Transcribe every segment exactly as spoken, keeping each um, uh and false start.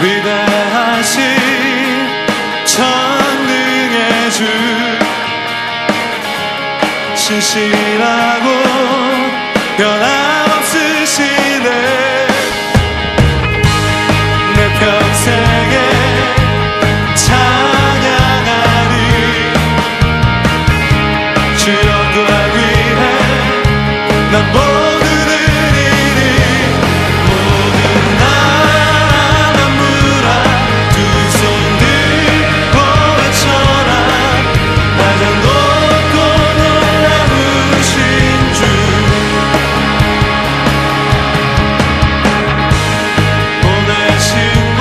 위대하신 전능의 주, 신실하고 변함없으시네. 내 평생에 찬양하리. 주 영광 위해 난 모두 드리리. 모든 나라 만물아 두 손 들고 외쳐라. 가장 높고 놀라우신 주, 보내신 곳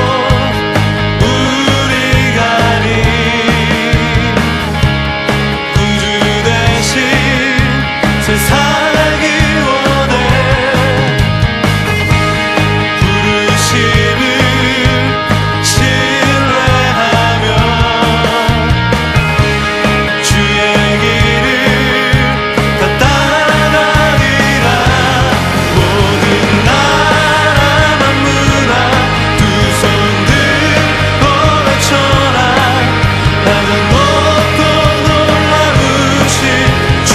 우리 가니. 구주 대신 세상 살기 원해. 부르심을 신뢰하며 주의 길을 다 따라가리라. 모든 나라 만물아 두 손 들고 외쳐라. 가장 높고 놀라우신 주,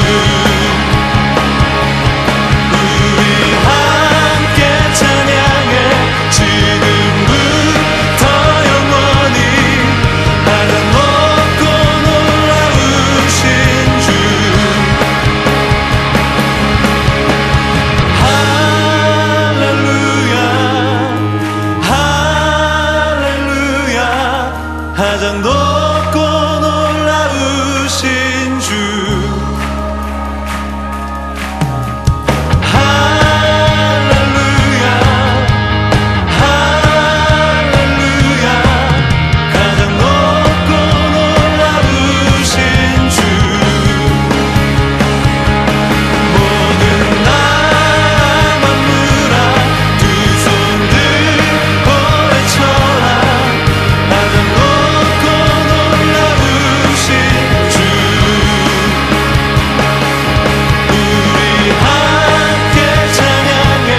우리 함께 찬양해. 지금부터 영원히 가장 높고 놀라우신 주. 할렐루야 할렐루야. 가장 높고 놀라우신 주. 할렐루야 할렐루야. 가장 높고 놀라우신 주. 모든 나라 만물아 두 손 들고 외쳐라. 가장 높고 놀라우신 주, 우리 함께 찬양해.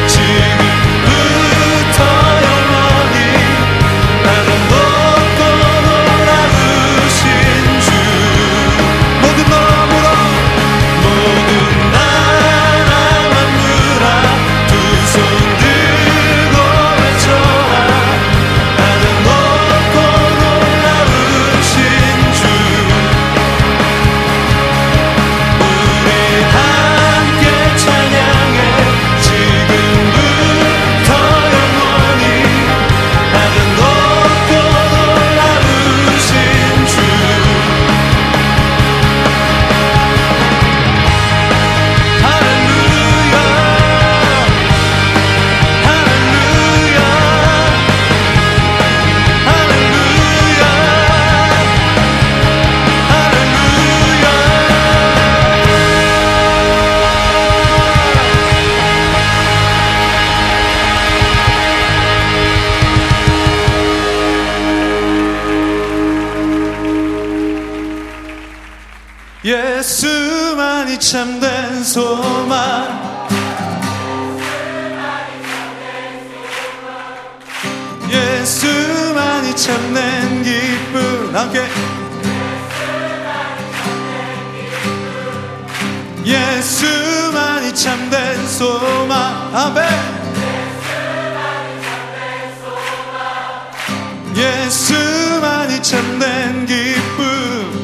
지금부터 영원히 가장 높고 놀라우신 주. 모든 나라 만물아 모든 나라 만물아 두 손 들고 외쳐라. 가장 높고 놀라우신 주, 우리 함께 찬양해. 지금부터 영원히 가장 높고 놀라우신 주. 할렐루야 할렐루야 할렐루야 할렐루야. 예수만이 참된 소망, 예수만이 참된 기쁨. 함께 예수만이 참된 소망. 아멘. 예수만이 참된 기쁨.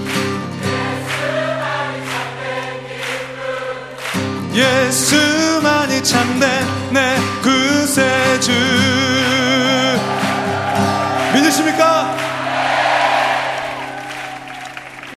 예수만이 참된 내 구세주.